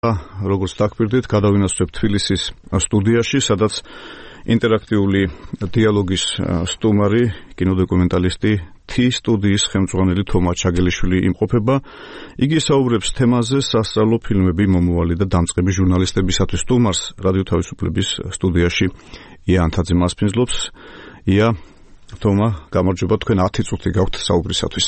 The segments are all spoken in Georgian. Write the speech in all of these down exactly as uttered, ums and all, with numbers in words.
როგორც დაგკვირდით, გადავინაცვლებთ თბილისის სტუდიაში, სადაც ინტერაქტიული დიალოგის სტუმარი, კინოდოკუმენტალისტი თი სტუდიის ხელმძღვანელი თომა ჩაგელიშვილი იმყოფება. იგი საუბრებს თემაზე სასწავლო ფილმები, მომავალი და დამწყები ჟურნალისტებისათვის. სტუმარს რადიო თავისუფლების სტუდიაში ია ანთაძე მასპინძლობს. ია, თომა, გამარჯობა, თქვენ ათი წუთი გაქვთ საუბრისათვის.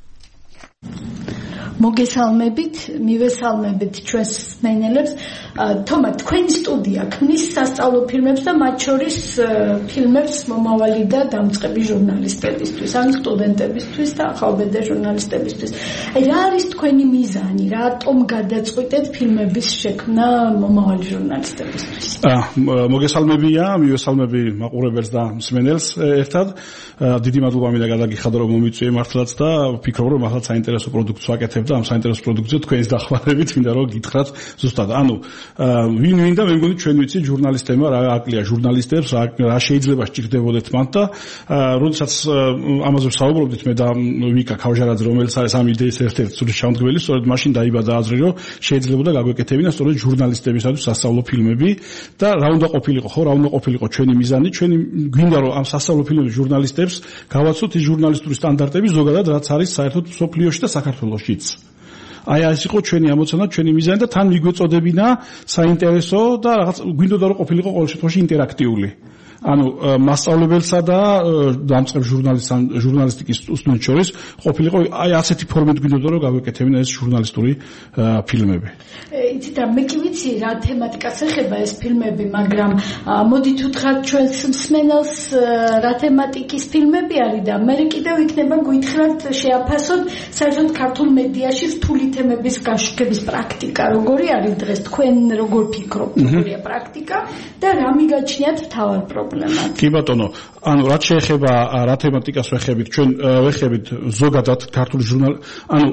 მოგესალმებით, მივესალმებით ჩვენს მსმენელებს. თომა, თქვენი სტუდია ქმნის სასწავლო ფილმებს და მათ შორის ფილმებს მომავალი და დამწყები ჟურნალისტებისთვის, ან სტუდენტებისთვის და ახალბედა ჟურნალისტებისთვის. აი, რა არის თქვენი მიზანი? რატომ გადაწყვიტეთ ფილმების შექმნა მომავალი ჟურნალისტებისთვის? მოგესალმებია, მივესალმები მაყურებელს და მსმენელს ერთად. დიდი მადლობა მინდა გადაგიხადო, რომ მომიწვიე მართლაც და ვფიქრობ, რომ ახლა საინტერესო პროდუქტს ვაკეთებ და ამ საინტერესო პროდუქტზე თქვენს დახმარებით მინდა რომ გითხრათ ზუსტად. ანუ ვინ ვინ და მე მგონი ჩვენ ვიცი ჟურნალისტებმა რა აკლია ჟურნალისტებს, რა შეიძლება სჭირდებოდეთ მათ და როდესაც ამაზე ვსაუბრობდით მე და ვიკა ქავჟარაძე, რომელიც არის ამ იდეის ერთ-ერთი სრული შემდგმელი, სწორედ მაშინ დაიბადა აზრი, რომ შეიძლებოდა გაგვეკეთებინა სწორედ ჟურნალისტებისათვის სასწავლო ფილმები და რა უნდა ყოფილიყო, ხო, რა უნდა ყოფილიყო ჩვენი მიზანი, ჩვენი გვინდა რომ ამ სასწავლო ფილმები ჟურნალისტებს გავაცოთ ის ჟურნალისტური სტანდარტები ზოგადად რაც არის საერთოდ მსოფლიოში და საქართველოშიც. აი ეს იყო ჩვენი ამოცანა, ჩვენი მიზანი და თან მიგვეწოდებინა საინტერესო და რაღაც გვინდოდა რომ ყოფილიყო ყოველ შემთხვევაში ინტერაქტიული. ანუ მასწავლებელსა და დამწყებ ჟურნალისტიკის სტუდენტს შორის ყოფილიყო აი ასეთი ფორმით გვინდოდა რომ გავეკეთებინა ეს ჟურნალისტური ფილმები. იცით რა, მე კი ვიცი რა თემატიკას ეხება ეს ფილმები, მაგრამ მოდით უთხრათ ჩვენს მსმენელს რა თემატიკის ფილმები არის და მე კიდევ იქნება გითხრათ შეაფასოთ საერთოდ ქართულ მედიაში რთული თემების გაშუქების პრაქტიკა როგორი არის დღეს, თქვენ როგორ ფიქრობთ, როგორია პრაქტიკა და რა მიგაჩნიათ მთავარ პრობლემად? კი ბატონო, ანუ რაც შეეხება რა თემატიკას ვეხებით, ჩვენ ვეხებით ზოგადად ქართული ჟურნალ, ანუ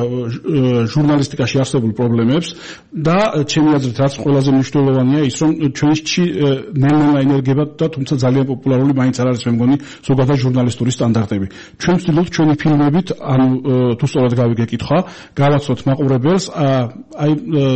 ჟურნალისტიკაში არსებულ პრობლემებს და ჩემი აზრით რაც ყველაზე მნიშვნელოვანია ის რომ ჩვენში ნელ-ნელა ენერგება და თუმცა ძალიან პოპულარული მაინც არ არის მე მგონი ზოგადად ჟურნალისტური სტანდარტები. ჩვენ ვცდილობთ ჩვენი ფილმებით, ანუ თუ სწორად გავიგეკითხა, გავაცოთ მაყურებელს აი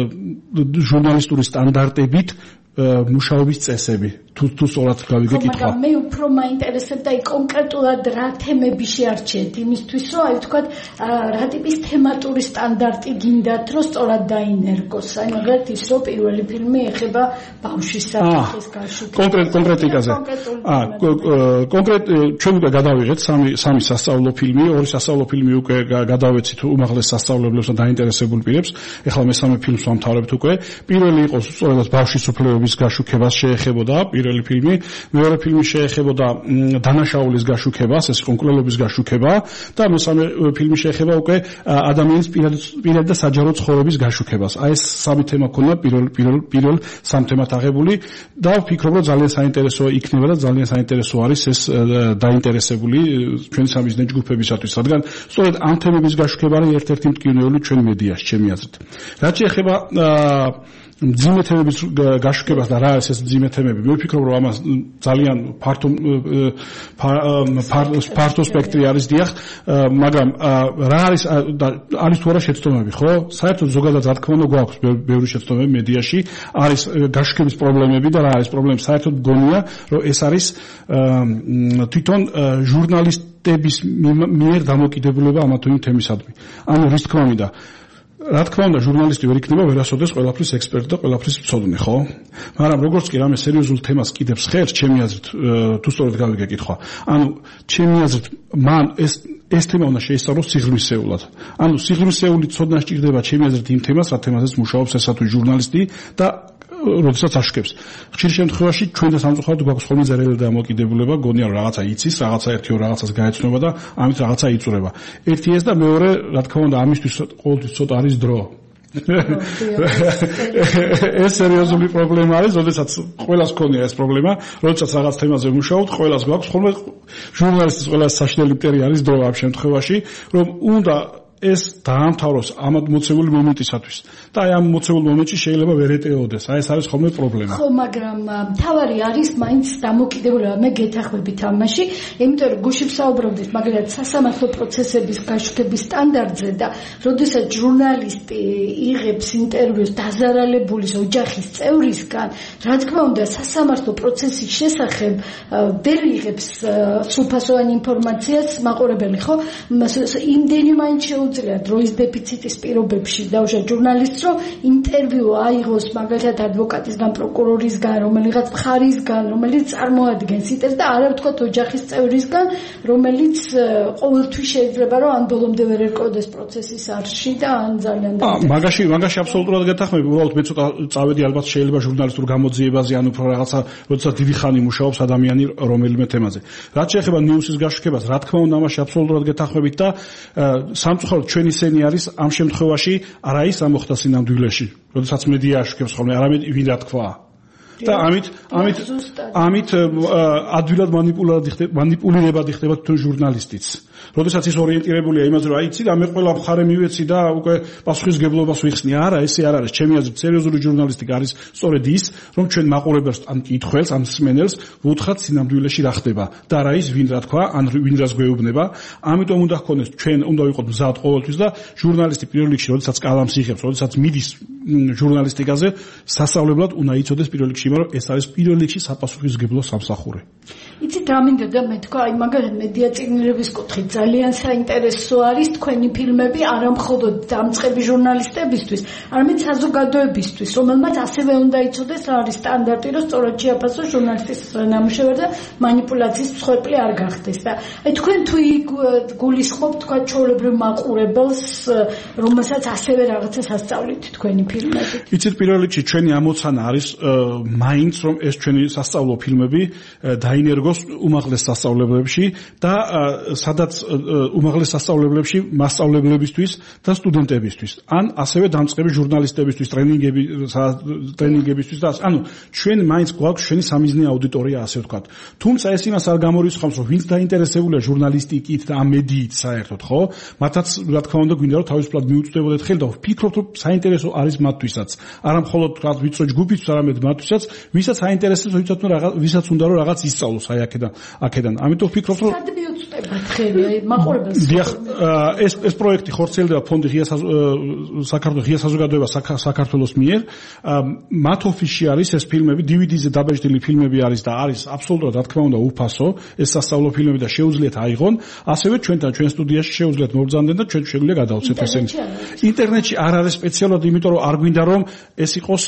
ჟურნალისტური სტანდარტებით მუშაობის წესები. თუ თუ სწორად გავიგეკითხა. მაგრამ მე უფრო მაინტერესებდა აი კონკრეტულად რა თემები შეარჩიეთ იმისთვის, რომ აი თქვა რა ტიპის თემატური სტანდარტი გინდათ, რომ სწორად დაინერგოს. აი მაგალითად ის რომ პირველი ფილმი ეხება ბავშვის საფრთხის გაშუქებას. კონკრეტ კონკრეტიკაზე. აა კონკრეტ ჩვენ უკვე გადავიღეთ სამი სამი სასწავლო ფილმი, ორი სასწავლო ფილმი უკვე გადავეცით უმაღლეს სასწავლებლებს და დაინტერესებულ პირებს. ეხლა მესამე ფილმს ვამთავრებთ უკვე. პირველი იყო სწორედ ბავშვის უფლებების გაშუქებას შეეხებოდა პირველი ფილმი, მეორე ფილმი შეეხებოდა დანაშაულის გაშუქებას, ეს კონკრეტულობის გაშუქება და მესამე ფილმი შეეხება უკვე ადამიანის პირად და საჯარო ცხოვრების გაშუქებას. აი ეს სამი თემა ქონდა პირველ პირველ პირველ სამ თემად აღებული და ვფიქრობ, რომ ძალიან საინტერესო იქნება და ძალიან საინტერესო არის ეს დაინტერესებული ჩვენი სამიზნე ჯგუფებისათვის, რადგან სწორედ ამ თემების გაშუქება არის ერთ-ერთი მტკივნეული ჩვენ მედიაში, ჩემი აზრით. რაც შეეხება მძიმე თემების გაშუქებას და რა არის ეს მძიმე თემები, მე ვფიქრობ, რომ ამას ძალიან ფართო ფართო სპექტრი არის დიახ, მაგრამ რა არის არის თუ არა შეცდომები, ხო? საერთოდ ზოგადად რა თქმა უნდა გვაქვს ბევრი შეცდომები მედიაში, არის გაშუქების პრობლემები და რა არის პრობლემები, საერთოდ გონია, რომ ეს არის თვითონ ჟურნალისტების მიერ დამოკიდებულება ამა თუ იმ თემისადმი. ანუ რის თქმა უნდა რა თქმა უნდა ჟურნალისტი ვერ იქნება ვერასოდეს ყველაფრის ექსპერტი და ყველაფრის მცოდნე, ხო? მაგრამ როგორც კი რამე სერიოზულ თემას კიდევს ხერს, ჩემი აზრით, თუ სწორად გავიგეკითხა. ანუ ჩემი აზრით, მან ეს ეს თემა უნდა შეისწავლოს სიღრმისეულად. ანუ სიღრმისეული ცოდნა სჭირდება ჩემი აზრით იმ თემას, რა თემაზეც მუშაობს ესა თუ ჟურნალისტი და როდესაც აშუქებს. ხშირ შემთხვევაში ჩვენ და სამწუხაროდ გვაქვს ხოლმე ზერელი დამოკიდებულება, გონია რომ რაღაცა იცის, რაღაცა ერთი ორ რაღაცას გაეცნობა და ამით რაღაცა იწურება. ერთი ეს და მეორე, რა თქმა უნდა, ამისთვის ყოველთვის ცოტა არის დრო. ეს სერიოზული პრობლემა არის, როდესაც ყველას ქონია ეს პრობლემა, როდესაც რაღაც თემაზე მუშაობთ, ყველას გვაქვს ხოლმე ჟურნალისტის ყველა საშინელი მტერი არის დრო ამ შემთხვევაში, რომ უნდა ეს დაამთავროს ამ მოცემული მომენტისათვის და აი ამ მოცემულ მომენტში შეიძლება ვერ ეტეოდეს. აი ეს არის ხოლმე პრობლემა. ხო, მაგრამ თავარი არის მაინც დამოკიდებულება. მე გეთახმებით ამაში, იმიტომ რომ გუშინ საუბრობდით მაგალითად სასამართლო პროცესების გაშუქების სტანდარტზე და როდესაც ჟურნალისტი იღებს ინტერვიუს დაზარალებულის ოჯახის წევრისგან, რა თქმა უნდა, სასამართლო პროცესის შესახებ ვერ იღებს სრულფასოვანი ინფორმაციას მაყურებელი, ხო? იმდენი მაინც შეუძლია დროის დეფიციტის პირობებში დაუშვათ ჟურნალისტს, რომ ინტერვიუ აიღოს მაგალითად ადვოკატისგან, პროკურორისგან, რომელიღაც მხარისგან, რომელიც წარმოადგენს ინტერესს და არა ვთქვათ ოჯახის წევრისგან, რომელიც ყოველთვის შეიძლება რომ ან ბოლომდე ვერ ერკვევდეს პროცესის არში და ან ძალიან და მაგაში მაგაში აბსოლუტურად გეთახმები. უბრალოდ მე ცოტა წავედი ალბათ შეიძლება ჟურნალისტურ გამოძიებაზე, ან უფრო რაღაცა, როდესაც დიდი ხანი მუშაობს ადამიანი რომელიმე თემაზე. რაც შეეხება ნიუსის გაშუქებას, რა თქმა უნდა, ამაში აბსოლუტურად გეთახმებით და სამწუხაროდ ჩვენი სენი არის ამ შემთხვევაში არა ის რა მოხდა სინამდვილეში, როდესაც მედია აშუქებს ხოლმე, არამედ ვინ რა თქვა. და ამით ამით ამით ადვილად მანიპულირებადი ხდება თუ ჟურნალისტიც. როდესაც ის ორიენტირებულია იმაზე, რომ აი იცი და მე ყველა მხარე მივეცი და უკვე პასუხისგებლობას ვიხსნი. არა, ესე არ არის. ჩემი აზრით, სერიოზული ჟურნალისტიკა არის სწორედ ის, რომ ჩვენ მაყურებელს ან კითხველს, ან მსმენელს ვუთხრათ სინამდვილეში რა ხდება და რა ის ვინ რა თქვა, ან ვინ რას გვეუბნება. ამიტომ უნდა ჰქონდეს ჩვენ უნდა ვიყოთ მზად ყოველთვის და ჟურნალისტი პირველ რიგში, როდესაც კალამს იღებს, როდესაც მიდის ჟურნალისტიკაზე, სასწავლებლად უნდა იცოდეს პირველ რიგში, რომ ეს არის პირველ რიგში საპასუხისგებლო სამსახური. იცით რა მინდა და მე თქვა, აი მაგალითად მედია წიგნების კუთხით ძალიან საინტერესო არის თქვენი ფილმები არა მხოლოდ დამწყები ჟურნალისტებისთვის, არამედ საზოგადოებისთვის, რომელმაც ასევე უნდა იცოდეს რა არის სტანდარტი, რომ სწორად შეაფასოს ჟურნალისტის ნამუშევარი და манипуляციის მსხვერპლი არ გახდეს. და აი თქვენ თუ გულისხმობთ თქვა ჩვეულებრივ მაყურებელს, რომელსაც ასევე რაღაცას ასწავლით თქვენი ფილმები. იცით პირველ რიგში ჩვენი ამოცანა არის მაინც რომ ეს ჩვენი სასწავლო ფილმები დაინერგოს უმაღლეს სასწავლებლებში და სადაც უმაღლეს სასწავლებლებში მასწავლებლებისთვის და სტუდენტებისთვის, ან ასევე დამწყები ჟურნალისტებისთვის, ტრენინგები ტრენინგებისთვის და ანუ ჩვენ მაინც გვაქვს ჩვენი სამიზნე აუდიტორია, ასე ვთქვათ. თუმცა ეს იმას არ გამორიცხავს, რომ ვინც დაინტერესებულია ჟურნალისტიკით და ამ მედიით საერთოდ, ხო? მათაც რა თქმა უნდა გვინდა რომ თავისუფლად მიუწვდებოდეთ ხელი და ვფიქრობთ, რომ საინტერესო არის მათთვისაც. არა მხოლოდ თქვა ვიწრო ჯგუფისთვის, არამედ მათთვისაც, ვისაც აინტერესებს, ვისაც უნდა რაღაც ვისაც უნდა რომ რაღაც ისწავლოს აი აქედან, აქედან. ამიტომ ვფიქრობ, რომ სად მიუწვდებათ ხელი აი მაყურებელს? დიახ, ეს ეს პროექტი ხორციელდება ფონდი ღია საქართველოს ღია საზოგადოება საქართველოს მიერ. მათ ოფისში არის ეს ფილმები, დი ვი დი-ზე დაბეჭდილი ფილმები არის და არის აბსოლუტურად რა თქმა უნდა უფასო, ეს სასწავლო ფილმები და შეუძლიათ აიღონ. ასევე ჩვენთან ჩვენ სტუდიაში შეუძლიათ მობრძანდნენ და ჩვენ შეგვიძლია გადავცეთ ესენი. ინტერნეტში არ არის სპეციალურად, იმიტომ რომ არ გვინდა რომ ეს იყოს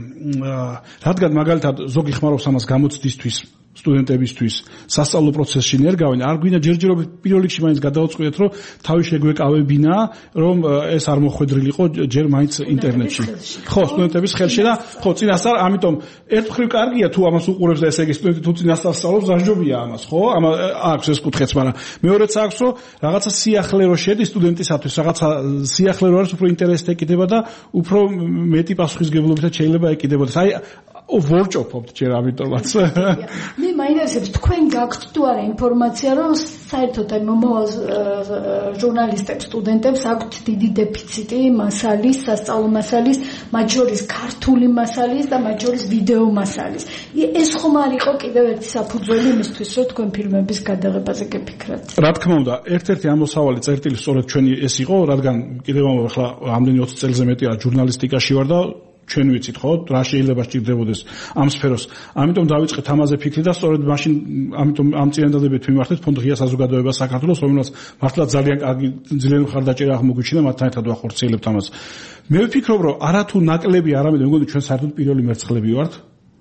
რადგან მაგალითად ზოგი ხმარობს ამას გამოცდისთვის სტუდენტებისთვის სასწავლო პროცესში ნერგავენ, არ გვინდა ჯერჯერობით პირველ რიგში მაინც გადაუწყვიეთ, რომ თავი შეგვეკავებინა, რომ ეს არ მოხვედრილიყო ჯერ მაინც ინტერნეტში. ხო, სტუდენტების ხელში და ხო, წინასწარ, ამიტომ ერთხელ კარგია თუ ამას უყურებს და ესე იგი სტუდენტი თუ წინასწარ სწავლობს, დაჟობია ამას, ხო? ამ აქვს ეს კუთხეც, მაგრამ მეორეც აქვს, რომ რაღაცა სიახლე რო შედის სტუდენტისათვის, რაღაცა სიახლე რო არის, უფრო ინტერესით ეკიდება და უფრო მეტი პასუხისგებლობითაც შეიძლება ეკიდებოდეს. აი ვორჭოფობთ ჯერ ამიტომაც. მე მაინტერესებს თქვენ გაქვთ თუ არა ინფორმაცია, რომ საერთოდ აი მომავალ ჟურნალისტებს, სტუდენტებს აქვთ დიდი დეფიციტი მასალის, სასწავლო მასალის, მათ შორის ქართული მასალის და მათ შორის ვიდეო მასალის. ეს ხომ არ იყო კიდევ ერთი საფუძველი იმისთვის, რომ თქვენ ფილმების გადაღებაზე გეფიქრათ? რა თქმა უნდა, ერთ-ერთი ამოსავალი წერტილი სწორედ ჩვენი ეს იყო, რადგან კიდევ ახლა ამდენი ოცი წელზე მეტია ჟურნალისტიკაში ვარ და ჩვენ ვიცით ხო რა შეიძლება სჭირდებოდეს ამ სფეროს. ამიტომ დავიწყეთ ამაზე ფიქრი და სწორედ მაშინ ამიტომ ამ წინადადებით ვიმართეთ ფონდ ღია საზოგადოება საქართველოს, რომელსაც მართლაც ძალიან კარგი ძლიერი მხარდაჭერა აღმოგვიჩინა, მათთან ერთად ვახორციელებთ ამას. მე ვფიქრობ, რომ არათუ ნაკლები, არამედ მეგონი ჩვენ საერთოდ პირველი მერცხლები ვართ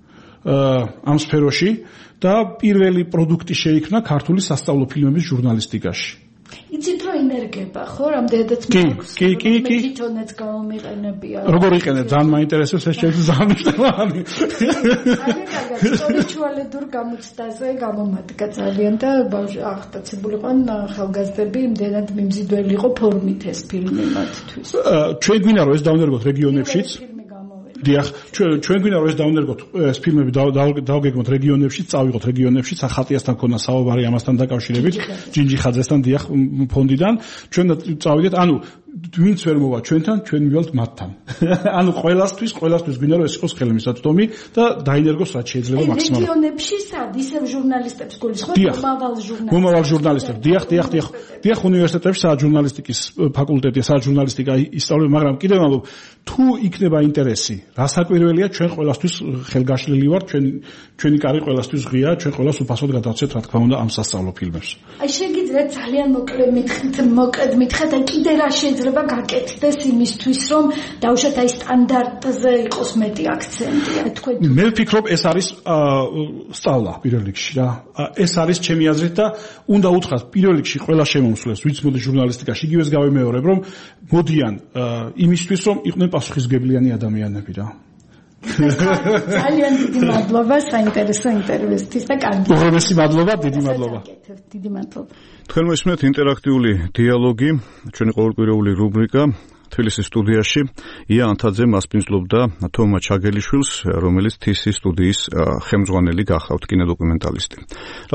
ამ სფეროში და პირველი პროდუქტი შეიქმნა ქართული სასწავლო ფილმების ჟურნალისტიკაში. იცით რომ ინერგება, ხო? რამდენადაც მაქვს. კი, კი, კი. მე თვითონაც გამომიყენებია. როგორ იყენებ? ძალიან მაინტერესებს ეს ჩემს ზამთროვანი. ძალიან კარგად, სწორი ჩუალედურ გამოცდაზე გამომადგა ძალიან და აღტაცებულიყან ახალგაზრდები, იმდენად მიმზიდველი იყო ფორმით ეს ფილმი მათთვის. ჩვენ გვინდა რომ ეს დავნერგოთ რეგიონებშიც. დიახ, ჩვენ ჩვენ გვინდა რომ ეს დავნერგოთ ეს ფილმები დავგეგმოთ რეგიონებში, წავიღოთ რეგიონებში, სახალხიასთან ქონა საუბარი ამასთან დაკავშირებით, ჯინჯიხაძესთან დიახ ფონდიდან, ჩვენ წავიდეთ, ანუ ვინც ვერ მოვა ჩვენთან, ჩვენ მივალთ მათთან. ანუ ყველასთვის, ყველასთვის გვინდა რომ ეს იყოს ხელმისაწვდომი და დაინერგოს რაც შეიძლება მაქსიმალურად. რეგიონებში სად ისევ ჟურნალისტებს გულისხმობთ, მომავალ ჟურნალისტებს. მომავალ ჟურნალისტებს. დიახ, დიახ, დიახ. დიახ, უნივერსიტეტებში სადაც ჟურნალისტიკის ფაკულტეტია, სადაც ჟურნალისტიკა ისწავლება, მაგრამ კიდევ ამბობ, თუ იქნება ინტერესი, რასაკვირველია, ჩვენ ყველასთვის ხელგაშლილი ვართ, ჩვენ ჩვენი კარი ყველასთვის ღია, ჩვენ ყველას უფასოდ გადავცეთ, რა თქმა უნდა, ამ სასწავლო ფილმებს. აი შეგიძლიათ ძალიან მოკლედ მითხრით, მოკლედ მითხრათ, აი კიდე რა შეიძლება გაკეთდეს იმისთვის, რომ დავუშვათ აი სტანდარტზე იყოს მეტი აქცენტი, აი თქვენ. მე ვფიქრობ, ეს არის სწავლა პირველ რიგში რა. ეს არის ჩემი აზრით და უნდა უთხრათ პირველ რიგში ყველა შემომსვლელს, ვინც მოდის ჟურნალისტიკაში, იგივეს გავიმეორებ, რომ მოდიან იმისთვის, რომ იყვნენ პასუხისმგებლიანი ადამიანები რა. ძალიან დიდი მადლობა საინტერესო ინტერვიუსთვის და კარგი. უღრმესი მადლობა, დიდი მადლობა. დიდი მადლობა. თქვენ მოსმენთ ინტერაქტიული დიალოგი, ჩვენი ყოველკვირეული რუბრიკა თბილისის სტუდიაში ია ანთაძე მასპინძლობდა თომა ჩაგელიშვილს, რომელიც თის სტუდიის ხელმძღვანელი გახავთ, კინოდოკუმენტალისტი.